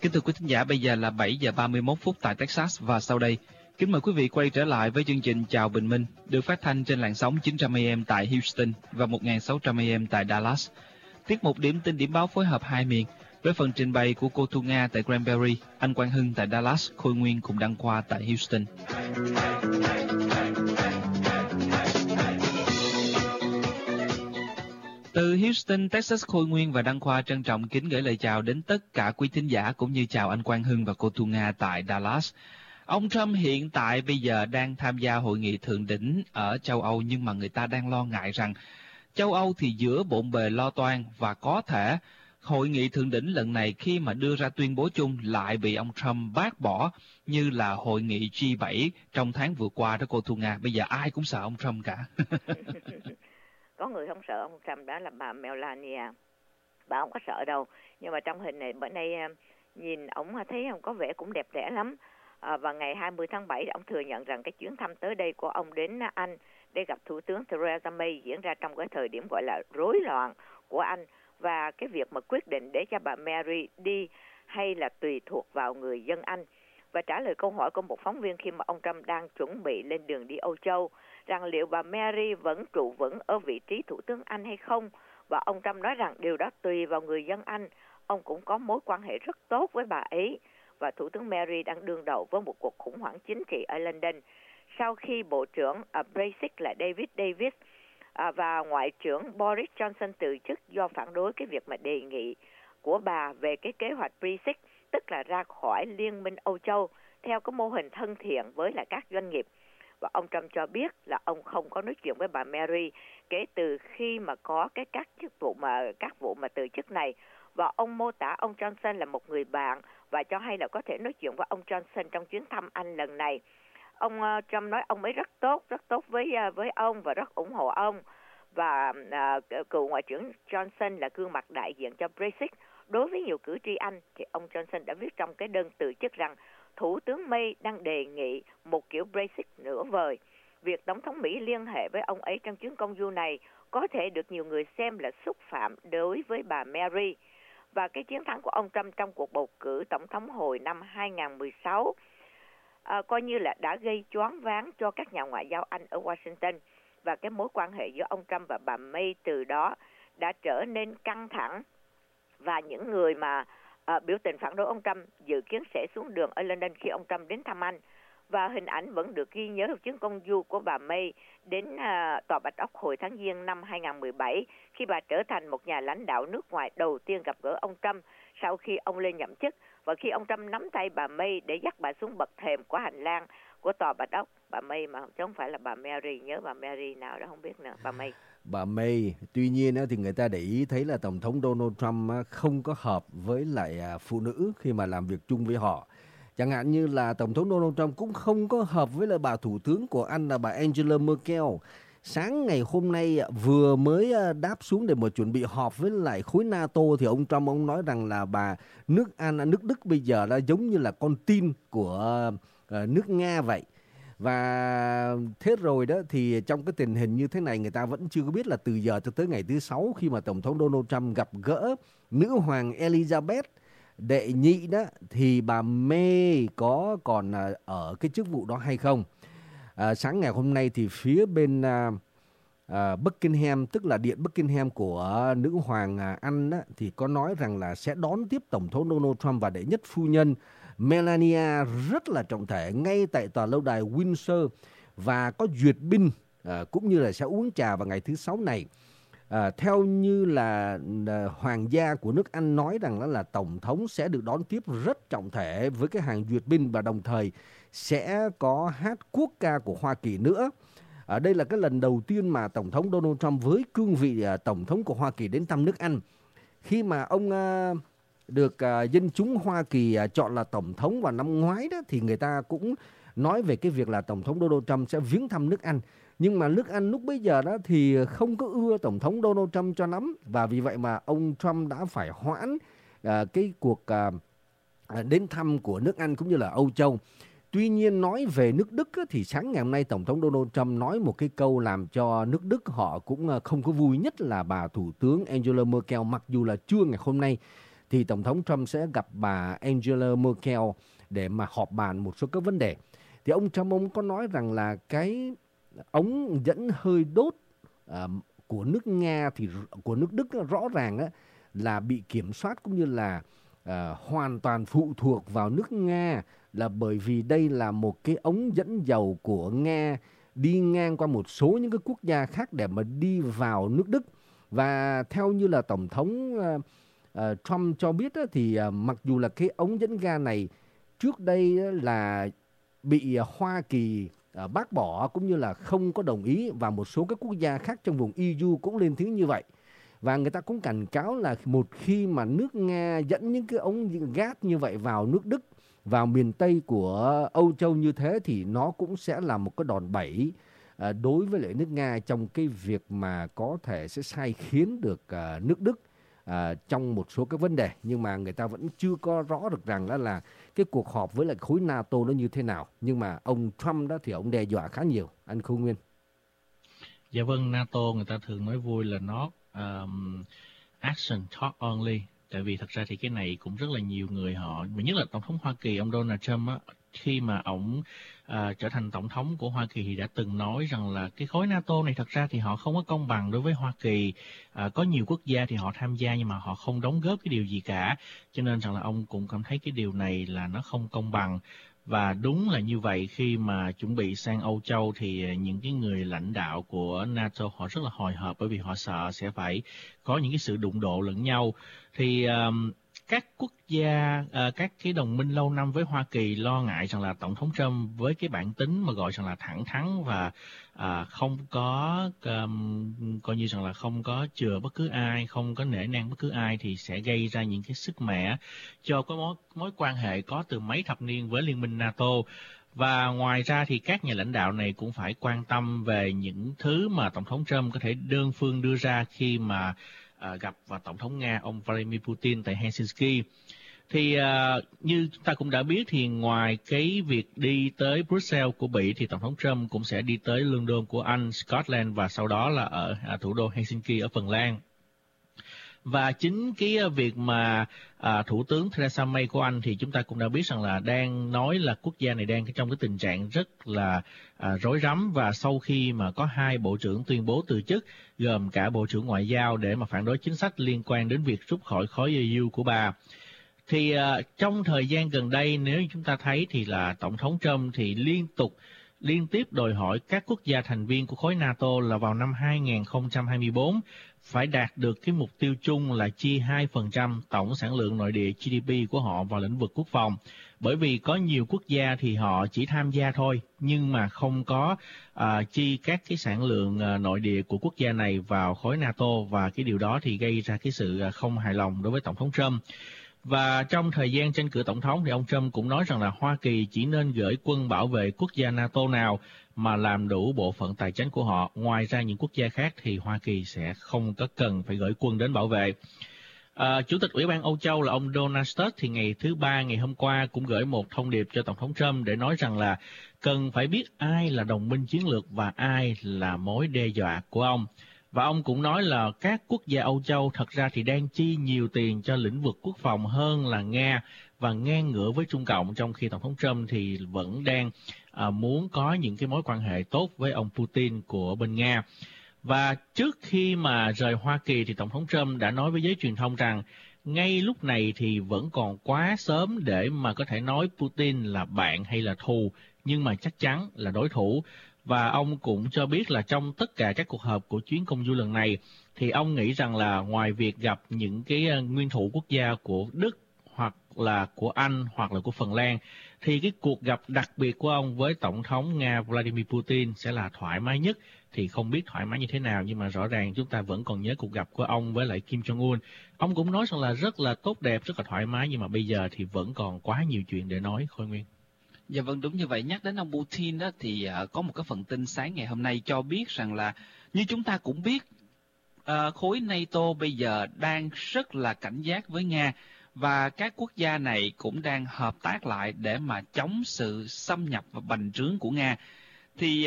Kính thưa quý thính giả, bây giờ là 7 giờ 31 phút tại Texas và sau đây, kính mời quý vị quay trở lại với chương trình Chào Bình Minh, được phát thanh trên làn sóng 900 AM tại Houston và 1600 AM tại Dallas. Tiết mục điểm tin điểm báo phối hợp hai miền với phần trình bày của cô Thu Nga tại Granbury, anh Quang Hưng tại Dallas, Khôi Nguyên cùng Đăng Khoa tại Houston. Từ Houston, Texas, Khôi Nguyên và Đăng Khoa trân trọng kính gửi lời chào đến tất cả quý thính giả cũng như chào anh Quang Hưng và cô Thu Nga tại Dallas. Ông Trump hiện tại bây giờ đang tham gia hội nghị thượng đỉnh ở châu Âu, nhưng mà người ta đang lo ngại rằng châu Âu thì giữa bộn bề lo toan và có thể hội nghị thượng đỉnh lần này khi mà đưa ra tuyên bố chung lại bị ông Trump bác bỏ như là hội nghị G7 trong tháng vừa qua đó cô Thu Nga. Bây giờ ai cũng sợ ông Trump cả. Có người không sợ ông Trump, đó là bà Melania. Bà không có sợ đâu. Nhưng mà trong hình này bữa nay nhìn ông thấy ông có vẻ cũng đẹp đẽ lắm. Và ngày 20 tháng 7 ông thừa nhận rằng cái chuyến thăm tới đây của ông đến Anh để gặp Thủ tướng Theresa May diễn ra trong cái thời điểm gọi là rối loạn của Anh. Và cái việc mà quyết định để cho bà Mary đi hay là tùy thuộc vào người dân Anh. Và trả lời câu hỏi của một phóng viên khi mà ông Trump đang chuẩn bị lên đường đi Âu Châu, rằng liệu bà Mary vẫn trụ vững ở vị trí Thủ tướng Anh hay không. Và ông Trump nói rằng điều đó tùy vào người dân Anh. Ông cũng có mối quan hệ rất tốt với bà ấy. Và Thủ tướng Mary đang đương đầu với một cuộc khủng hoảng chính trị ở London. Sau khi Bộ trưởng Brexit là David Davis và Ngoại trưởng Boris Johnson từ chức do phản đối cái việc mà đề nghị của bà về cái kế hoạch Brexit, tức là ra khỏi Liên minh Âu Châu theo cái mô hình thân thiện với lại các doanh nghiệp. Và ông Trump cho biết là ông không có nói chuyện với bà Mary kể từ khi mà có các vụ mà từ chức này. Và ông mô tả ông Johnson là một người bạn và cho hay là có thể nói chuyện với ông Johnson trong chuyến thăm Anh lần này. Ông Trump nói ông ấy rất tốt với ông và rất ủng hộ ông. Và cựu Ngoại trưởng Johnson là gương mặt đại diện cho Brexit. Đối với nhiều cử tri Anh thì ông Johnson đã viết trong cái đơn từ chức rằng Thủ tướng May đang đề nghị một kiểu Brexit nửa vời. Việc Tổng thống Mỹ liên hệ với ông ấy trong chuyến công du này có thể được nhiều người xem là xúc phạm đối với bà Mary. Và cái chiến thắng của ông Trump trong cuộc bầu cử tổng thống hồi năm 2016 coi như là đã gây choáng váng cho các nhà ngoại giao Anh ở Washington. Và cái mối quan hệ giữa ông Trump và bà May từ đó đã trở nên căng thẳng. Và những người mà biểu tình phản đối ông Trump dự kiến sẽ xuống đường ở London khi ông Trump đến thăm Anh. Và hình ảnh vẫn được ghi nhớ trong chuyến công du của bà May đến Tòa Bạch Ốc hồi tháng Giêng năm 2017 khi bà trở thành một nhà lãnh đạo nước ngoài đầu tiên gặp gỡ ông Trump sau khi ông lên nhậm chức. Và khi ông Trump nắm tay bà May để dắt bà xuống bậc thềm của hành lang của Tòa Bạch Ốc, bà May mà chứ không phải là bà Mary, nhớ bà Mary nào đó không biết nữa, bà May. Bà May, tuy nhiên thì người ta để ý thấy là Tổng thống Donald Trump không có hợp với lại phụ nữ khi mà làm việc chung với họ. Chẳng hạn như là Tổng thống Donald Trump cũng không có hợp với lại bà Thủ tướng của Anh là bà Angela Merkel. Sáng ngày hôm nay vừa mới đáp xuống để mà chuẩn bị họp với lại khối NATO thì ông Trump ông nói rằng là bà nước Đức bây giờ là giống như là con tin của nước Nga vậy. Và thế rồi đó thì trong cái tình hình như thế này người ta vẫn chưa có biết là từ giờ cho tới ngày thứ 6 khi mà Tổng thống Donald Trump gặp gỡ nữ hoàng Elizabeth đệ nhị đó thì bà May có còn ở cái chức vụ đó hay không. Sáng ngày hôm nay thì phía bên Buckingham, tức là điện Buckingham của nữ hoàng Anh đó, thì có nói rằng là sẽ đón tiếp Tổng thống Donald Trump và đệ nhất phu nhân Melania rất là trọng thể ngay tại tòa lâu đài Windsor và có duyệt binh cũng như là sẽ uống trà vào ngày thứ 6 này. Theo như là hoàng gia của nước Anh nói rằng đó là Tổng thống sẽ được đón tiếp rất trọng thể với cái hàng duyệt binh và đồng thời sẽ có hát quốc ca của Hoa Kỳ nữa. Đây là cái lần đầu tiên mà Tổng thống Donald Trump với cương vị Tổng thống của Hoa Kỳ đến thăm nước Anh. Khi mà ông được dân chúng Hoa Kỳ chọn là Tổng thống vào năm ngoái đó thì người ta cũng nói về cái việc là Tổng thống Donald Trump sẽ viếng thăm nước Anh. Nhưng mà nước Anh lúc bấy giờ đó thì không có ưa Tổng thống Donald Trump cho lắm. Và vì vậy mà ông Trump đã phải hoãn cái cuộc đến thăm của nước Anh cũng như là Âu Châu. Tuy nhiên nói về nước Đức thì sáng ngày hôm nay Tổng thống Donald Trump nói một cái câu làm cho nước Đức họ cũng không có vui, nhất là bà Thủ tướng Angela Merkel, mặc dù là trưa ngày hôm nay thì Tổng thống Trump sẽ gặp bà Angela Merkel để mà họp bàn một số các vấn đề. Thì ông Trump ông có nói rằng là cái ống dẫn hơi đốt của nước Nga thì của nước Đức rõ ràng là bị kiểm soát cũng như là hoàn toàn phụ thuộc vào nước Nga, là bởi vì đây là một cái ống dẫn dầu của Nga đi ngang qua một số những cái quốc gia khác để mà đi vào nước Đức. Và theo như là Tổng thống Trump cho biết thì mặc dù là cái ống dẫn ga này trước đây là bị Hoa Kỳ bác bỏ cũng như là không có đồng ý, và một số các quốc gia khác trong vùng EU cũng lên tiếng như vậy. Và người ta cũng cảnh cáo là một khi mà nước Nga dẫn những cái ống gas như vậy vào nước Đức, vào miền Tây của Âu Châu như thế, thì nó cũng sẽ là một cái đòn bẩy đối với lại nước Nga trong cái việc mà có thể sẽ sai khiến được nước Đức trong một số các vấn đề. Nhưng mà người ta vẫn chưa có rõ được rằng đó là cái cuộc họp với lại khối NATO nó như thế nào. Nhưng mà ông Trump đó thì ông đe dọa khá nhiều. Anh Khôi Nguyên. Dạ vâng, NATO người ta thường nói vui là nó action talk only. Tại vì thật ra thì cái này cũng rất là nhiều người họ, nhất là Tổng thống Hoa Kỳ, ông Donald Trump á, khi mà ông trở thành Tổng thống của Hoa Kỳ thì đã từng nói rằng là cái khối NATO này thật ra thì họ không có công bằng đối với Hoa Kỳ. Có nhiều quốc gia thì họ tham gia nhưng mà họ không đóng góp cái điều gì cả. Cho nên rằng là ông cũng cảm thấy cái điều này là nó không công bằng. Và đúng là như vậy, khi mà chuẩn bị sang Âu Châu thì những cái người lãnh đạo của NATO họ rất là hồi hộp, bởi vì họ sợ sẽ phải có những cái sự đụng độ lẫn nhau. Thì các quốc gia, các cái đồng minh lâu năm với Hoa Kỳ lo ngại rằng là Tổng thống Trump với cái bản tính mà gọi rằng là thẳng thắn và không có coi như rằng là không có chừa bất cứ ai, không có nể nang bất cứ ai, thì sẽ gây ra những cái sức mẻ cho cái mối quan hệ có từ mấy thập niên với Liên minh NATO. Và ngoài ra thì các nhà lãnh đạo này cũng phải quan tâm về những thứ mà Tổng thống Trump có thể đơn phương đưa ra khi mà gặp và Tổng thống Nga ông Vladimir Putin tại Helsinki. Thì như chúng ta cũng đã biết thì ngoài cái việc đi tới Brussels của Bỉ thì Tổng thống Trump cũng sẽ đi tới London của Anh, Scotland và sau đó là ở thủ đô Helsinki ở Phần Lan. Và chính cái việc mà Thủ tướng Theresa May của Anh thì chúng ta cũng đã biết rằng là đang nói là quốc gia này đang trong cái tình trạng rất là rối rắm, và sau khi mà có 2 bộ trưởng tuyên bố từ chức, gồm cả Bộ trưởng Ngoại giao để mà phản đối chính sách liên quan đến việc rút khỏi khối EU của bà. Thì trong thời gian gần đây nếu chúng ta thấy thì là Tổng thống Trump thì liên tiếp đòi hỏi các quốc gia thành viên của khối NATO là vào năm 2024 phải đạt được cái mục tiêu chung là chi 2% tổng sản lượng nội địa GDP của họ vào lĩnh vực quốc phòng. Bởi vì có nhiều quốc gia thì họ chỉ tham gia thôi, nhưng mà không có chi các cái sản lượng nội địa của quốc gia này vào khối NATO, và cái điều đó thì gây ra cái sự không hài lòng đối với Tổng thống Trump. Và trong thời gian tranh cử tổng thống thì ông Trump cũng nói rằng là Hoa Kỳ chỉ nên gửi quân bảo vệ quốc gia NATO nào mà làm đủ bộ phận tài chính của họ. Ngoài ra những quốc gia khác thì Hoa Kỳ sẽ không có cần phải gửi quân đến bảo vệ. Chủ tịch Ủy ban Âu Châu là ông Donald Tusk thì ngày thứ Ba, ngày hôm qua cũng gửi một thông điệp cho Tổng thống Trump để nói rằng là cần phải biết ai là đồng minh chiến lược và ai là mối đe dọa của ông. Và ông cũng nói là các quốc gia Âu Châu thật ra thì đang chi nhiều tiền cho lĩnh vực quốc phòng hơn là Nga, và ngang ngửa với Trung Cộng, trong khi Tổng thống Trump thì vẫn đang muốn có những cái mối quan hệ tốt với ông Putin của bên Nga. Và trước khi mà rời Hoa Kỳ thì Tổng thống Trump đã nói với giới truyền thông rằng ngay lúc này thì vẫn còn quá sớm để mà có thể nói Putin là bạn hay là thù, nhưng mà chắc chắn là đối thủ. Và ông cũng cho biết là trong tất cả các cuộc họp của chuyến công du lần này thì ông nghĩ rằng là ngoài việc gặp những cái nguyên thủ quốc gia của Đức hoặc là của Anh hoặc là của Phần Lan, thì cái cuộc gặp đặc biệt của ông với Tổng thống Nga Vladimir Putin sẽ là thoải mái nhất. Thì không biết thoải mái như thế nào, nhưng mà rõ ràng chúng ta vẫn còn nhớ cuộc gặp của ông với lại Kim Jong-un. Ông cũng nói rằng là rất là tốt đẹp, rất là thoải mái, nhưng mà bây giờ thì vẫn còn quá nhiều chuyện để nói, Khôi Nguyên. Dạ vâng, đúng như vậy. Nhắc đến ông Putin đó thì có một cái phần tin sáng ngày hôm nay cho biết rằng là như chúng ta cũng biết, khối NATO bây giờ đang rất là cảnh giác với Nga, và các quốc gia này cũng đang hợp tác lại để mà chống sự xâm nhập và bành trướng của Nga. Thì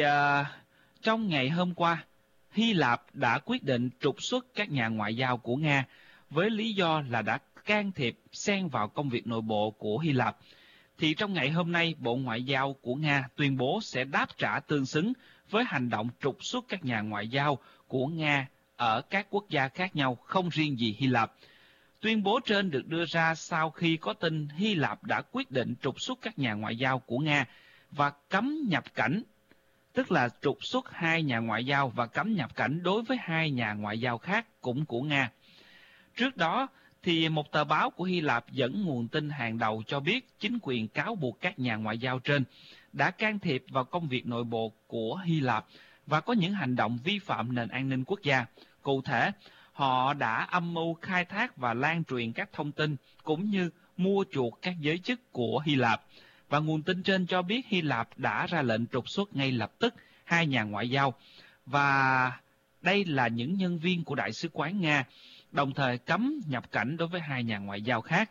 trong ngày hôm qua, Hy Lạp đã quyết định trục xuất các nhà ngoại giao của Nga với lý do là đã can thiệp xen vào công việc nội bộ của Hy Lạp. Thì trong ngày hôm nay, Bộ Ngoại giao của Nga tuyên bố sẽ đáp trả tương xứng với hành động trục xuất các nhà ngoại giao của Nga ở các quốc gia khác nhau, không riêng gì Hy Lạp. Tuyên bố trên được đưa ra sau khi có tin Hy Lạp đã quyết định trục xuất các nhà ngoại giao của Nga và cấm nhập cảnh, tức là trục xuất 2 nhà ngoại giao và cấm nhập cảnh đối với 2 nhà ngoại giao khác cũng của Nga. Trước đó, thì một tờ báo của Hy Lạp dẫn nguồn tin hàng đầu cho biết chính quyền cáo buộc các nhà ngoại giao trên đã can thiệp vào công việc nội bộ của Hy Lạp và có những hành động vi phạm nền an ninh quốc gia. Cụ thể, họ đã âm mưu khai thác và lan truyền các thông tin cũng như mua chuộc các giới chức của Hy Lạp. Và nguồn tin trên cho biết Hy Lạp đã ra lệnh trục xuất ngay lập tức 2 nhà ngoại giao. Và đây là những nhân viên của Đại sứ quán Nga, đồng thời cấm nhập cảnh đối với 2 nhà ngoại giao khác.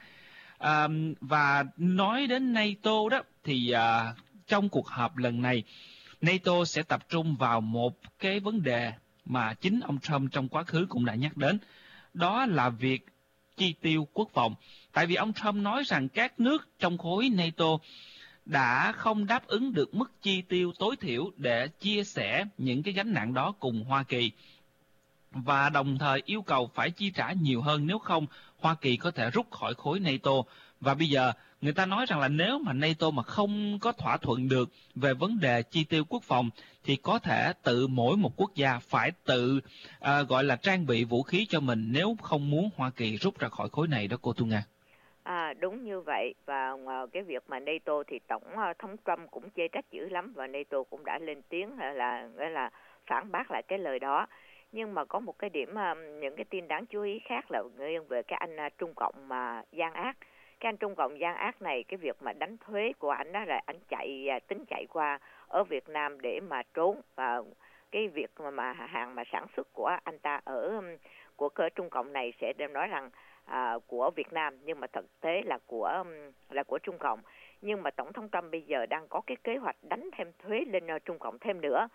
Và nói đến NATO đó, thì trong cuộc họp lần này, NATO sẽ tập trung vào một cái vấn đề mà chính ông Trump trong quá khứ cũng đã nhắc đến. Đó là việc chi tiêu quốc phòng. Tại vì ông Trump nói rằng các nước trong khối NATO đã không đáp ứng được mức chi tiêu tối thiểu để chia sẻ những cái gánh nặng đó cùng Hoa Kỳ. Và đồng thời yêu cầu phải chi trả nhiều hơn, nếu không Hoa Kỳ có thể rút khỏi khối NATO. Và bây giờ người ta nói rằng là nếu mà NATO mà không có thỏa thuận được về vấn đề chi tiêu quốc phòng thì có thể tự mỗi một quốc gia phải tự gọi là trang bị vũ khí cho mình nếu không muốn Hoa Kỳ rút ra khỏi khối này đó cô Thu Nga. Đúng như vậy. Và cái việc mà NATO thì Tổng thống Trump cũng chê trách dữ lắm và NATO cũng đã lên tiếng là phản bác lại cái lời đó. Nhưng mà có một cái điểm, những cái tin đáng chú ý khác là nghiêng về cái anh Trung Cộng mà gian ác. Cái anh Trung Cộng gian ác này, cái việc mà đánh thuế của anh đó là anh tính chạy qua ở Việt Nam để mà trốn. Và cái việc mà hàng mà sản xuất của anh ta của Trung Cộng này sẽ đem nói rằng của Việt Nam, nhưng mà thực tế là của Trung Cộng. Nhưng mà Tổng thống Trump bây giờ đang có cái kế hoạch đánh thêm thuế lên Trung Cộng thêm nữa.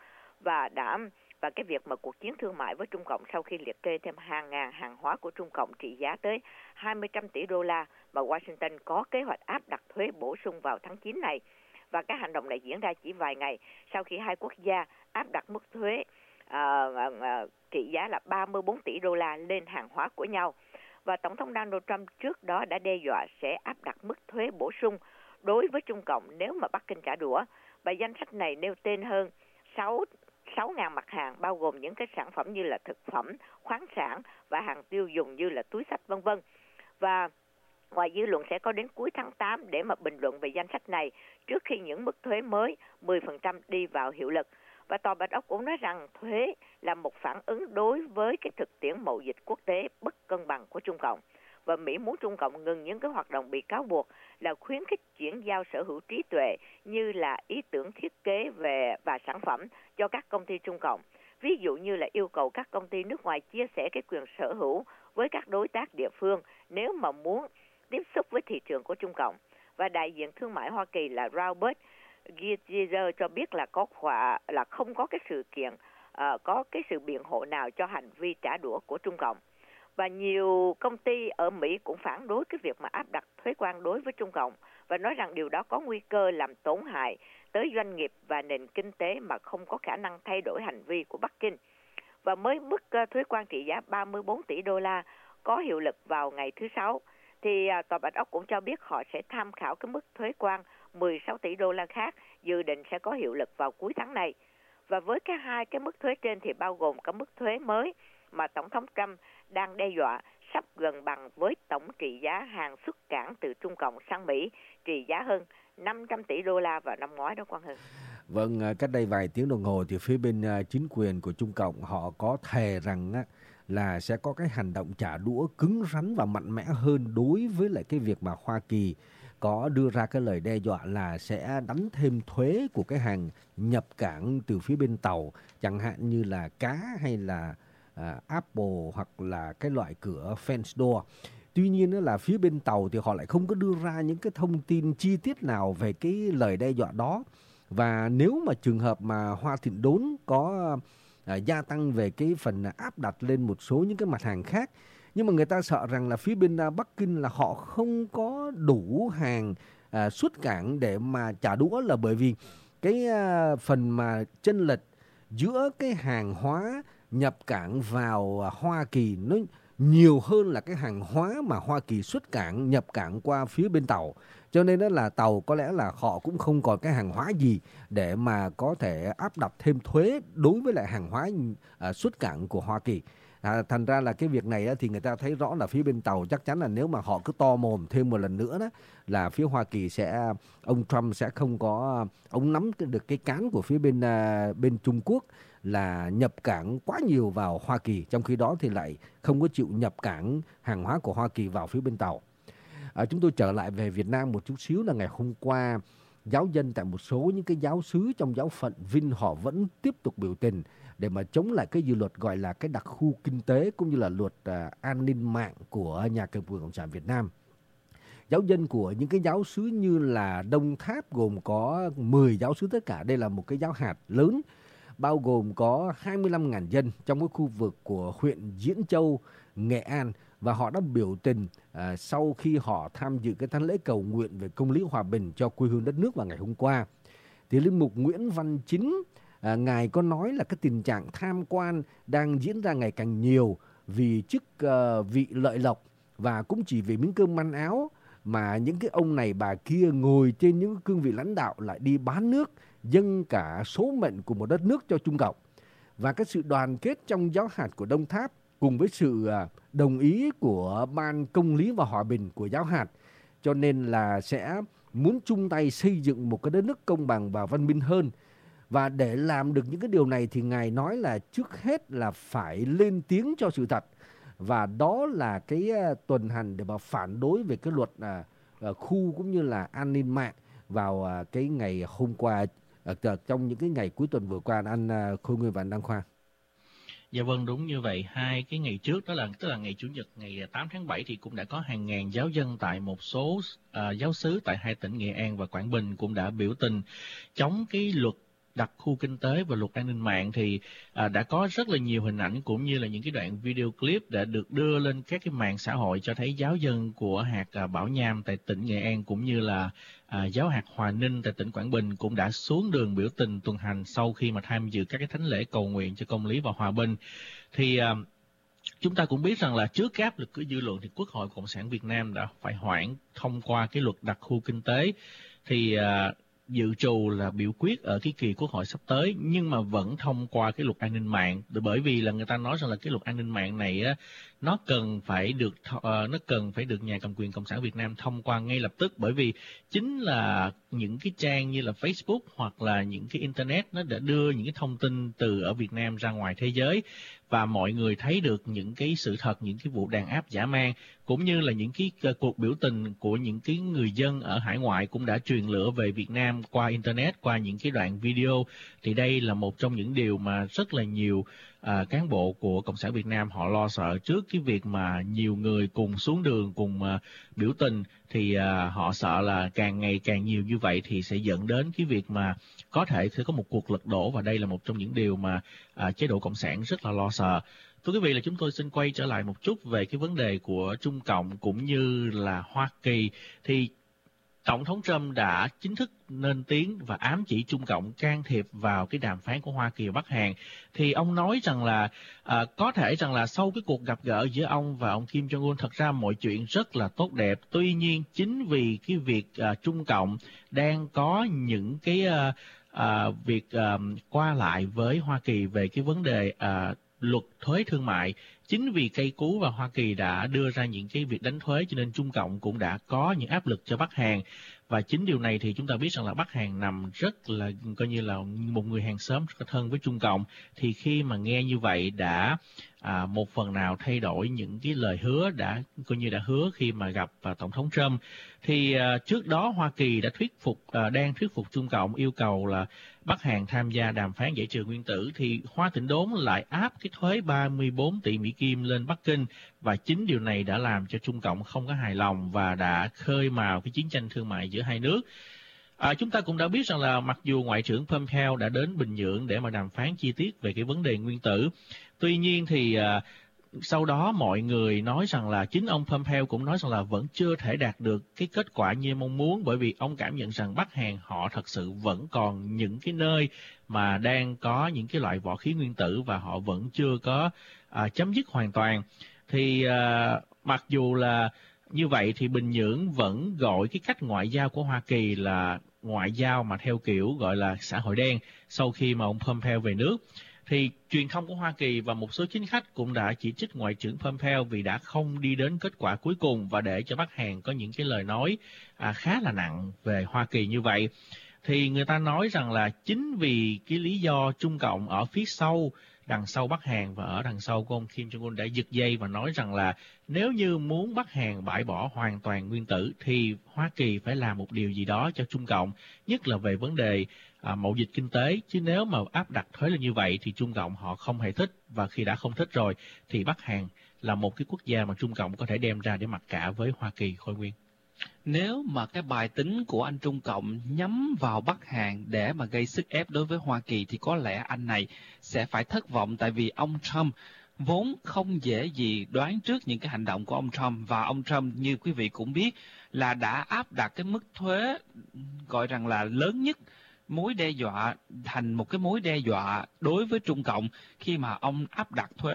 Và cái việc mà cuộc chiến thương mại với Trung Cộng sau khi liệt kê thêm hàng ngàn hàng hóa của Trung Cộng trị giá tới 20 tỷ đô la mà Washington có kế hoạch áp đặt thuế bổ sung vào tháng 9 này. Và cái hành động này diễn ra chỉ vài ngày sau khi hai quốc gia áp đặt mức thuế trị giá là 34 tỷ đô la lên hàng hóa của nhau. Và Tổng thống Donald Trump trước đó đã đe dọa sẽ áp đặt mức thuế bổ sung đối với Trung Cộng nếu mà Bắc Kinh trả đũa. Và danh sách này nêu tên hơn 6.000 mặt hàng, bao gồm những cái sản phẩm như là thực phẩm, khoáng sản và hàng tiêu dùng như là túi xách v.v. Và ngoài dư luận sẽ có đến cuối tháng 8 để mà bình luận về danh sách này trước khi những mức thuế mới 10% đi vào hiệu lực. Và Tòa Bạch Ốc cũng nói rằng thuế là một phản ứng đối với cái thực tiễn mậu dịch quốc tế bất cân bằng của Trung Cộng. Và Mỹ muốn Trung Cộng ngừng những cái hoạt động bị cáo buộc là khuyến khích chuyển giao sở hữu trí tuệ như là ý tưởng thiết kế và sản phẩm cho các công ty Trung Cộng. Ví dụ như là yêu cầu các công ty nước ngoài chia sẻ cái quyền sở hữu với các đối tác địa phương nếu mà muốn tiếp xúc với thị trường của Trung Cộng. Và đại diện thương mại Hoa Kỳ là Robert Lighthizer cho biết là không có cái có cái sự biện hộ nào cho hành vi trả đũa của Trung Cộng. Và nhiều công ty ở Mỹ cũng phản đối cái việc mà áp đặt thuế quan đối với Trung Cộng và nói rằng điều đó có nguy cơ làm tổn hại tới doanh nghiệp và nền kinh tế mà không có khả năng thay đổi hành vi của Bắc Kinh. Và mới mức thuế quan trị giá 34 tỷ đô la có hiệu lực vào ngày thứ Sáu, thì Tòa Bạch Ốc cũng cho biết họ sẽ tham khảo cái mức thuế quan 16 tỷ đô la khác dự định sẽ có hiệu lực vào cuối tháng này. Và với hai cái mức thuế trên thì bao gồm cả mức thuế mới mà Tổng thống Trump đang đe dọa sắp gần bằng với tổng trị giá hàng xuất cảng từ Trung Cộng sang Mỹ trị giá hơn 500 tỷ đô la vào năm ngoái đó Quang Hưng. Vâng, cách đây vài tiếng đồng hồ thì phía bên chính quyền của Trung Cộng họ có thề rằng là sẽ có cái hành động trả đũa cứng rắn và mạnh mẽ hơn đối với lại cái việc mà Hoa Kỳ có đưa ra cái lời đe dọa là sẽ đánh thêm thuế của cái hàng nhập cảng từ phía bên tàu, chẳng hạn như là cá hay là Apple hoặc là cái loại cửa French door. Tuy nhiên là phía bên tàu thì họ lại không có đưa ra những cái thông tin chi tiết nào về cái lời đe dọa đó. Và nếu mà trường hợp mà Hoa Thịnh Đốn có gia tăng về cái phần áp đặt lên một số những cái mặt hàng khác, Nhưng mà người ta sợ rằng là phía bên Bắc Kinh là họ không có đủ hàng xuất cảng để mà trả đũa, là bởi vì cái phần mà chênh lệch giữa cái hàng hóa nhập cảng vào Hoa Kỳ nó nhiều hơn là cái hàng hóa mà Hoa Kỳ xuất cảng, nhập cảng qua phía bên tàu. Cho nên đó là tàu có lẽ là họ cũng không còn cái hàng hóa gì để mà có thể áp đặt thêm thuế đối với lại hàng hóa xuất cảng của Hoa Kỳ. Thành ra là cái việc này thì người ta thấy rõ là phía bên tàu chắc chắn là nếu mà họ cứ to mồm thêm một lần nữa đó, là phía Hoa Kỳ ông Trump sẽ không có, ông nắm được cái cán của phía bên Trung Quốc là nhập cảng quá nhiều vào Hoa Kỳ, trong khi đó thì lại không có chịu nhập cảng hàng hóa của Hoa Kỳ vào phía bên tàu. Chúng tôi trở lại về Việt Nam một chút xíu, là ngày hôm qua giáo dân tại một số những cái giáo xứ trong giáo phận Vinh họ vẫn tiếp tục biểu tình để mà chống lại cái dự luật gọi là cái đặc khu kinh tế cũng như là luật an ninh mạng của nhà cầm quyền Cộng sản Việt Nam. Giáo dân của những cái giáo xứ như là Đồng Tháp gồm có 10 giáo xứ tất cả, đây là một cái giáo hạt lớn bao gồm có 25.000 dân trong cái khu vực của huyện Diễn Châu, Nghệ An, và họ đã biểu tình sau khi họ tham dự cái thánh lễ cầu nguyện về công lý hòa bình cho quê hương đất nước vào ngày hôm qua. Thì linh mục Nguyễn Văn Chính, ngài có nói là cái tình trạng tham quan đang diễn ra ngày càng nhiều vì chức vị lợi lộc và cũng chỉ vì miếng cơm manh áo mà những cái ông này bà kia ngồi trên những cương vị lãnh đạo lại đi bán nước, dâng cả số mệnh của một đất nước cho Trung Cộng. Và cái sự đoàn kết trong giáo hạt của Đồng Tháp cùng với sự đồng ý của Ban Công lý và Hòa bình của giáo hạt, cho nên là sẽ muốn chung tay xây dựng một cái đất nước công bằng và văn minh hơn. Và để làm được những cái điều này thì ngài nói là trước hết là phải lên tiếng cho sự thật, và đó là cái tuần hành để mà phản đối về cái luật khu cũng như là an ninh mạng vào cái ngày hôm qua, trong những cái ngày cuối tuần vừa qua, anh Khôi Nguyên và anh Đăng Khoa. Dạ vâng, đúng như vậy. Hai cái ngày trước đó tức là ngày Chủ nhật ngày 8 tháng 7 thì cũng đã có hàng ngàn giáo dân tại một số giáo xứ tại hai tỉnh Nghệ An và Quảng Bình cũng đã biểu tình chống cái luật đặc khu kinh tế và luật an ninh mạng. Thì đã có rất là nhiều hình ảnh cũng như là những cái đoạn video clip đã được đưa lên các cái mạng xã hội cho thấy giáo dân của hạt Bảo Nham tại tỉnh Nghệ An cũng như là giáo hạt Hòa Ninh tại tỉnh Quảng Bình cũng đã xuống đường biểu tình tuần hành sau khi mà tham dự các cái thánh lễ cầu nguyện cho công lý và hòa bình. Thì chúng ta cũng biết rằng là trước cái áp lực của dư luận thì Quốc hội Cộng sản Việt Nam đã phải hoãn thông qua cái luật đặc khu kinh tế. Thì dự trù là biểu quyết ở cái kỳ Quốc hội sắp tới, nhưng mà vẫn thông qua cái luật an ninh mạng, bởi vì là người ta nói rằng là cái luật an ninh mạng này á, nó cần phải được nhà cầm quyền Cộng sản Việt Nam thông qua ngay lập tức, bởi vì chính là những cái trang như là Facebook hoặc là những cái internet nó đã đưa những cái thông tin từ ở Việt Nam ra ngoài thế giới, và mọi người thấy được những cái sự thật, những cái vụ đàn áp dã man cũng như là những cái cuộc biểu tình của những cái người dân ở hải ngoại cũng đã truyền lửa về Việt Nam qua internet, qua những cái đoạn video. Thì đây là một trong những điều mà rất là nhiều cán bộ của Cộng sản Việt Nam họ lo sợ trước cái việc mà nhiều người cùng xuống đường cùng biểu tình. Thì họ sợ là càng ngày càng nhiều như vậy thì sẽ dẫn đến cái việc mà có thể sẽ có một cuộc lật đổ, và đây là một trong những điều mà chế độ Cộng sản rất là lo sợ. Thưa quý vị, là chúng tôi xin quay trở lại một chút về cái vấn đề của Trung Cộng cũng như là Hoa Kỳ. Thì Tổng thống Trump đã chính thức lên tiếng và ám chỉ Trung Cộng can thiệp vào cái đàm phán của Hoa Kỳ và Bắc Hàn. Thì ông nói rằng là có thể rằng là sau cái cuộc gặp gỡ giữa ông và ông Kim Jong-un, thật ra mọi chuyện rất là tốt đẹp. Tuy nhiên chính vì cái việc Trung Cộng đang có những cái việc qua lại với Hoa Kỳ về cái vấn đề luật thuế thương mại, chính vì cây cú và Hoa Kỳ đã đưa ra những cái việc đánh thuế, cho nên Trung Cộng cũng đã có những áp lực cho Bắc Hàn. Và chính điều này thì chúng ta biết rằng là Bắc Hàn nằm rất là coi như là một người hàng xóm rất là thân với Trung Cộng. Thì khi mà nghe như vậy đã một phần nào thay đổi những cái lời hứa đã coi như đã hứa khi mà gặp Tổng thống Trump. Thì trước đó Hoa Kỳ đã đang thuyết phục Trung Cộng yêu cầu là Bắc Hàn tham gia đàm phán giải trừ nguyên tử, thì Hoa Tịnh Đốn lại áp cái thuế 34 tỷ Mỹ Kim lên Bắc Kinh, và chính điều này đã làm cho Trung Cộng không có hài lòng và đã khơi mào cái chiến tranh thương mại giữa hai nước. Chúng ta cũng đã biết rằng là mặc dù Ngoại trưởng Pompeo đã đến Bình Nhưỡng để mà đàm phán chi tiết về cái vấn đề nguyên tử, tuy nhiên thì sau đó mọi người nói rằng là chính ông Pompeo cũng nói rằng là vẫn chưa thể đạt được cái kết quả như mong muốn, bởi vì ông cảm nhận rằng Bắc Hàn họ thật sự vẫn còn những cái nơi mà đang có những cái loại võ khí nguyên tử và họ vẫn chưa có chấm dứt hoàn toàn. Thì mặc dù là như vậy thì Bình Nhưỡng vẫn gọi cái cách ngoại giao của Hoa Kỳ là ngoại giao mà theo kiểu gọi là xã hội đen sau khi mà ông Pompeo về nước. Thì truyền thông của Hoa Kỳ và một số chính khách cũng đã chỉ trích Ngoại trưởng Pompeo vì đã không đi đến kết quả cuối cùng và để cho Bắc Hàn có những cái lời nói khá là nặng về Hoa Kỳ như vậy. Thì người ta nói rằng là chính vì cái lý do Trung Cộng ở phía sau, đằng sau Bắc Hàn và ở đằng sau của ông Kim Jong-un đã giật dây và nói rằng là nếu như muốn Bắc Hàn bãi bỏ hoàn toàn nguyên tử thì Hoa Kỳ phải làm một điều gì đó cho Trung Cộng, nhất là về vấn đề mậu dịch kinh tế, chứ nếu mà áp đặt thuế lên như vậy thì Trung Cộng họ không hề thích, và khi đã không thích rồi thì Bắc Hàn là một cái quốc gia mà Trung Cộng có thể đem ra để mặc cả với Hoa Kỳ. Khôi Nguyên, nếu mà cái bài tính của anh Trung Cộng nhắm vào Bắc Hàn để mà gây sức ép đối với Hoa Kỳ thì có lẽ anh này sẽ phải thất vọng, tại vì ông Trump vốn không dễ gì đoán trước những cái hành động của ông Trump, và ông Trump như quý vị cũng biết là đã áp đặt cái mức thuế gọi rằng là lớn nhất, mối đe dọa thành một cái mối đe dọa đối với Trung Cộng khi mà ông áp đặt thuế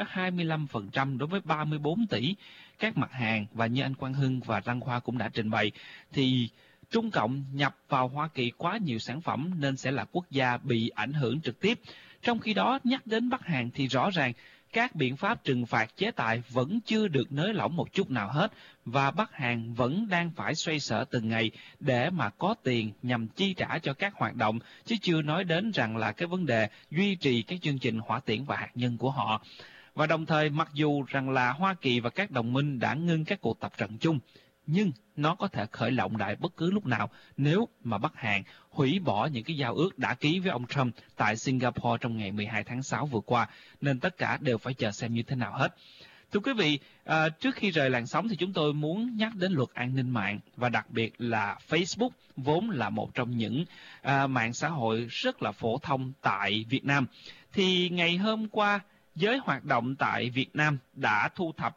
25% đối với 34 tỷ các mặt hàng. Và như anh Quang Hưng và Đăng Khoa cũng đã trình bày thì Trung Cộng nhập vào Hoa Kỳ quá nhiều sản phẩm nên sẽ là quốc gia bị ảnh hưởng trực tiếp. Trong khi đó nhắc đến Bắc Hàn thì rõ ràng các biện pháp trừng phạt chế tài vẫn chưa được nới lỏng một chút nào hết, và Bắc Hàn vẫn đang phải xoay sở từng ngày để mà có tiền nhằm chi trả cho các hoạt động, chứ chưa nói đến rằng là cái vấn đề duy trì các chương trình hỏa tiễn và hạt nhân của họ. Và đồng thời mặc dù rằng là Hoa Kỳ và các đồng minh đã ngưng các cuộc tập trận chung, nhưng nó có thể khởi động lại bất cứ lúc nào nếu mà Bắc Hàn hủy bỏ những cái giao ước đã ký với ông Trump tại Singapore trong ngày 12 tháng 6 vừa qua, nên tất cả đều phải chờ xem như thế nào hết. Thưa quý vị, trước khi rời làn sóng thì chúng tôi muốn nhắc đến luật an ninh mạng, và đặc biệt là Facebook, vốn là một trong những mạng xã hội rất là phổ thông tại Việt Nam. Thì ngày hôm qua, giới hoạt động tại Việt Nam đã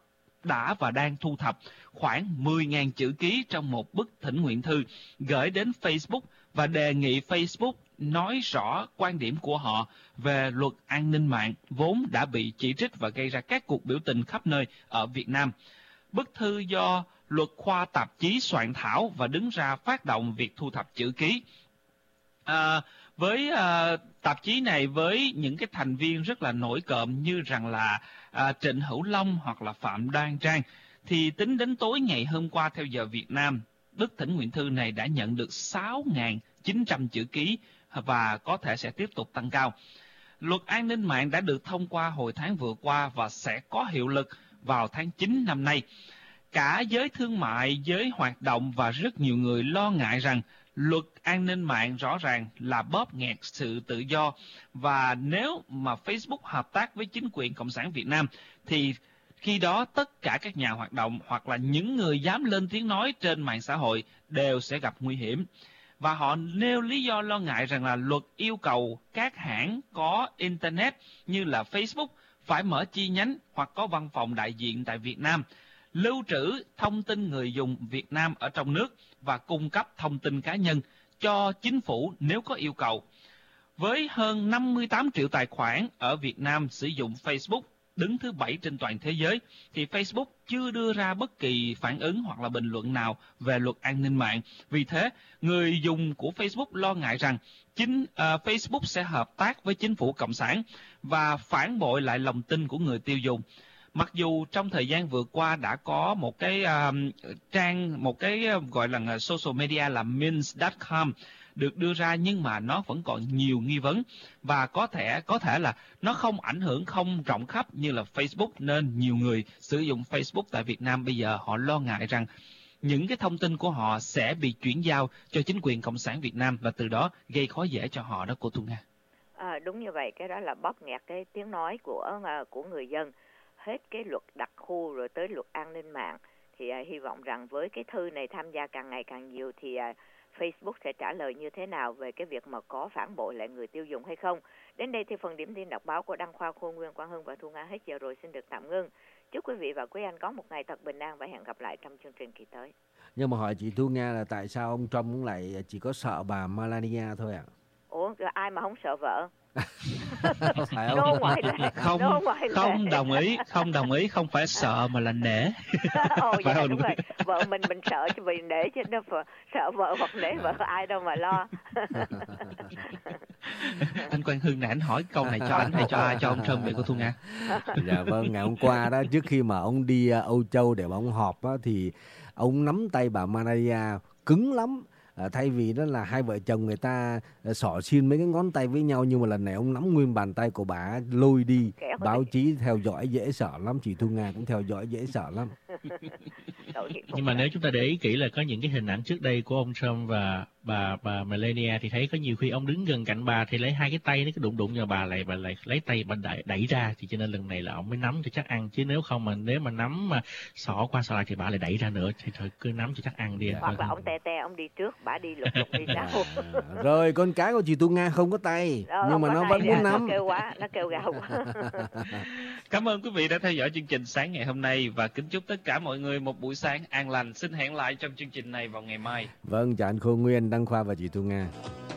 và đang thu thập khoảng 10.000 chữ ký trong một bức thỉnh nguyện thư gửi đến Facebook và đề nghị Facebook nói rõ quan điểm của họ về luật an ninh mạng vốn đã bị chỉ trích và gây ra các cuộc biểu tình khắp nơi ở Việt Nam. Bức thư do Luật khoa tạp chí soạn thảo và đứng ra phát động việc thu thập chữ ký. Với tạp chí này với những cái thành viên rất là nổi cộm như rằng là Trịnh Hữu Long hoặc là Phạm Đoan Trang, thì tính đến tối ngày hôm qua theo giờ Việt Nam, bức thỉnh nguyện thư này đã nhận được 6.900 chữ ký và có thể sẽ tiếp tục tăng cao. Luật an ninh mạng đã được thông qua hồi tháng vừa qua và sẽ có hiệu lực vào tháng 9 năm nay. Cả giới thương mại, giới hoạt động và rất nhiều người lo ngại rằng luật an ninh mạng rõ ràng là bóp nghẹt sự tự do, và nếu mà Facebook hợp tác với chính quyền Cộng sản Việt Nam thì khi đó tất cả các nhà hoạt động hoặc là những người dám lên tiếng nói trên mạng xã hội đều sẽ gặp nguy hiểm. Và họ nêu lý do lo ngại rằng là luật yêu cầu các hãng có Internet như là Facebook phải mở chi nhánh hoặc có văn phòng đại diện tại Việt Nam, lưu trữ thông tin người dùng Việt Nam ở trong nước và cung cấp thông tin cá nhân cho chính phủ nếu có yêu cầu. Với hơn 58 triệu tài khoản ở Việt Nam sử dụng Facebook, đứng thứ 7 trên toàn thế giới, thì Facebook chưa đưa ra bất kỳ phản ứng hoặc là bình luận nào về luật an ninh mạng. Vì thế, người dùng của Facebook lo ngại rằng Facebook sẽ hợp tác với chính phủ Cộng sản và phản bội lại lòng tin của người tiêu dùng. Mặc dù trong thời gian vừa qua đã có một cái gọi là social media là Minsk.com được đưa ra, nhưng mà nó vẫn còn nhiều nghi vấn và có thể là nó không ảnh hưởng không rộng khắp như là Facebook, nên nhiều người sử dụng Facebook tại Việt Nam bây giờ họ lo ngại rằng những cái thông tin của họ sẽ bị chuyển giao cho chính quyền Cộng sản Việt Nam và từ đó gây khó dễ cho họ đó, cô Thu Nga. Đúng như vậy, cái đó là bóp nghẹt cái tiếng nói của người dân. Hết cái luật đặc khu rồi tới luật an ninh mạng, thì hy vọng rằng với cái thư này tham gia càng ngày càng nhiều thì Facebook sẽ trả lời như thế nào về cái việc mà có phản bội lại người tiêu dùng hay không. Đến đây thì phần điểm tin đọc báo của Đăng Khoa, Khôi Nguyên, Quang Hưng và Thu Nga hết giờ rồi, xin được tạm ngưng. Chúc quý vị và quý anh có một ngày thật bình an và hẹn gặp lại trong chương trình kỳ tới. Nhưng mà hỏi chị Thu Nga là tại sao ông Trump cũng lại chỉ có sợ bà Melania thôi ạ? Ủa, ai mà không sợ vợ? Phải không? No ngoại lệ. Không, No ngoại lệ. không đồng ý, không phải sợ mà là nể. Ồ, Phải dạ không? đúng rồi. Vợ mình sợ chứ vì nể chứ nó sợ vợ hoặc nể vợ ai đâu mà lo. Anh Quang Hưng này, anh hỏi câu này cho anh hay cho ai, cho ông Trump vậy cô Thu Nga? Dạ vâng, ngày hôm qua đó, trước khi mà ông đi Âu Châu để mà ông họp á, thì ông nắm tay bà Melania cứng lắm. Thay vì đó là hai vợ chồng người ta xỏ xin mấy cái ngón tay với nhau, nhưng mà lần này ông nắm nguyên bàn tay của bà lôi đi. Báo chí theo dõi dễ sợ lắm, chị Thu Nga cũng theo dõi dễ sợ lắm. Nhưng mà nếu chúng ta để ý kỹ là có những cái hình ảnh trước đây của ông Trump và bà Melania thì thấy có nhiều khi ông đứng gần cạnh bà thì lấy hai cái tay nó cứ đụng nhưng bà lại lấy tay bà đẩy ra, thì cho nên lần này là ông mới nắm cho chắc ăn, chứ nếu không mà nếu mà nắm mà xỏ qua xỏ lại thì bà lại đẩy ra nữa, thì thôi cứ nắm cho chắc ăn đi. Hoặc là ông te ông đi trước, bà đi lục đi sau. Rồi con cái của chị Thu Nga không có tay nhưng mà nó vẫn muốn nắm. Nó kêu gào quá. Cảm ơn quý vị đã theo dõi chương trình sáng ngày hôm nay và kính chúc tất cả mọi người một buổi sáng an lành. Xin hẹn lại trong chương trình này vào ngày mai. Vâng, chào anh Khôi Nguyên, Đăng Khoa và chị Thu Nga.